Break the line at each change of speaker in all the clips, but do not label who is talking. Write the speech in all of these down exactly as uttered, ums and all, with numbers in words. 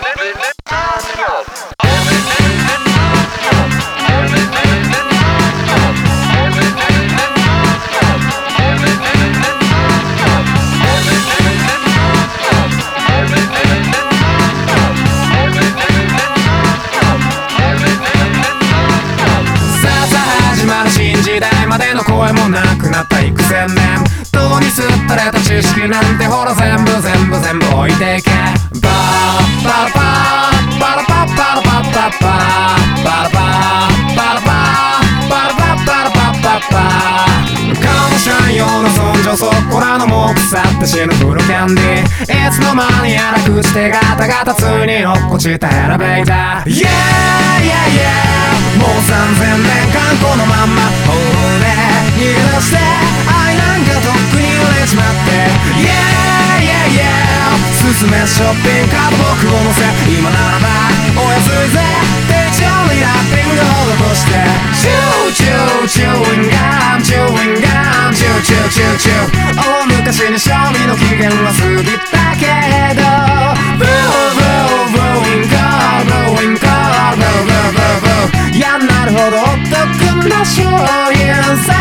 新時代までの声もなくなった幾千年とにすったれた知識なんてほら全部全部全部置いていけバーバラパーバラパッバラパッパッパーバラパーバラパーバラパッバラパッパッパーかもしらんようなそんじょそこらのも腐って死ぬフルキャンディーいつの間にやら口手ガタガタついに落っこちたエレベーター Yeah yeah yeah もうさんぜんねんかんこのまんま頬で逃げ出して愛なんかとっくに売れちまって Yeah yeah yeah 進めショッピングカート僕を乗せ今ならばお安いぜ手帳にラッピング施してチューチューチューインガンチューインガンチューチューチューチュー大昔に賞味の期限は過ぎたけどブーブーブーインカーブーインカーブーブーブーブーいやなるほどお得な商品さ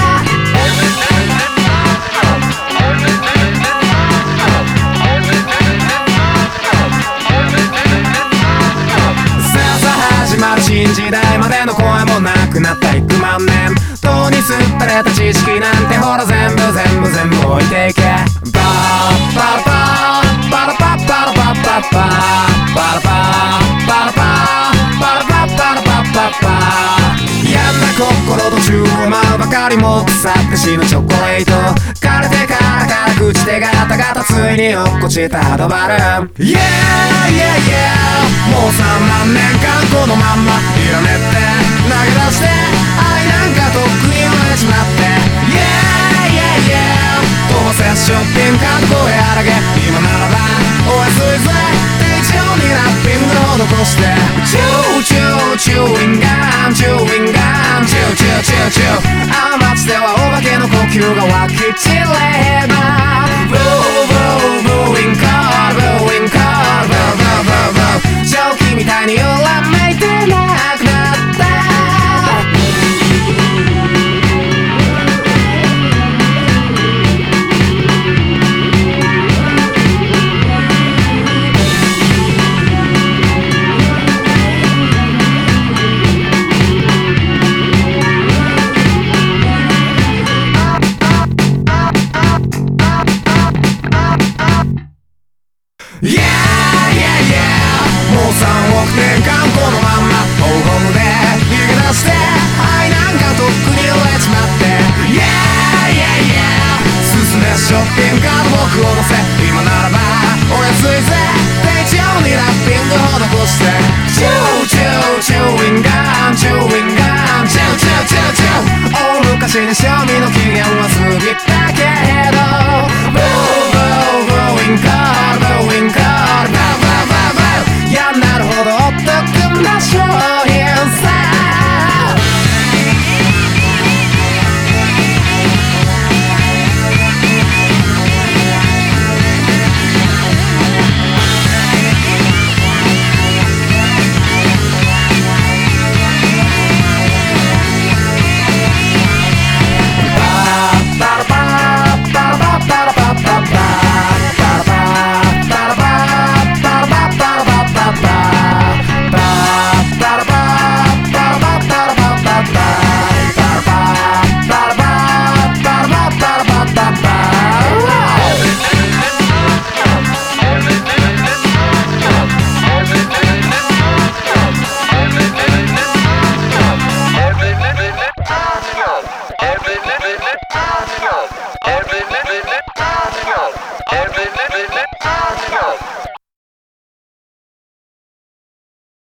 新時代までの声もなくなった幾万年とにすったれた知識なんてほら全部全部全部置いていけバーバラパーバラパッバラパッパッパーバラパーバラパーバラパッバラパッパッパーやんな心と宙を舞うばかりも腐って死ぬチョコレート枯れてからから口手ガタガタついに落っこちたアドバル Yeah yeah yeah もうさんまんねんかんこのまんまいらねって投げ出して愛なんかとっくに売れちまって Yeah yeah yeah 飛ばせショッピングカート声荒げ今ならばお安いぜ手帳にラッピング施してチューチューチューインガンチューインガンチューチューチューチューあの街ではお化けの呼吸が湧き散ればブーブーブーインカーブーインカーブーブーブーブー正気みたいに言う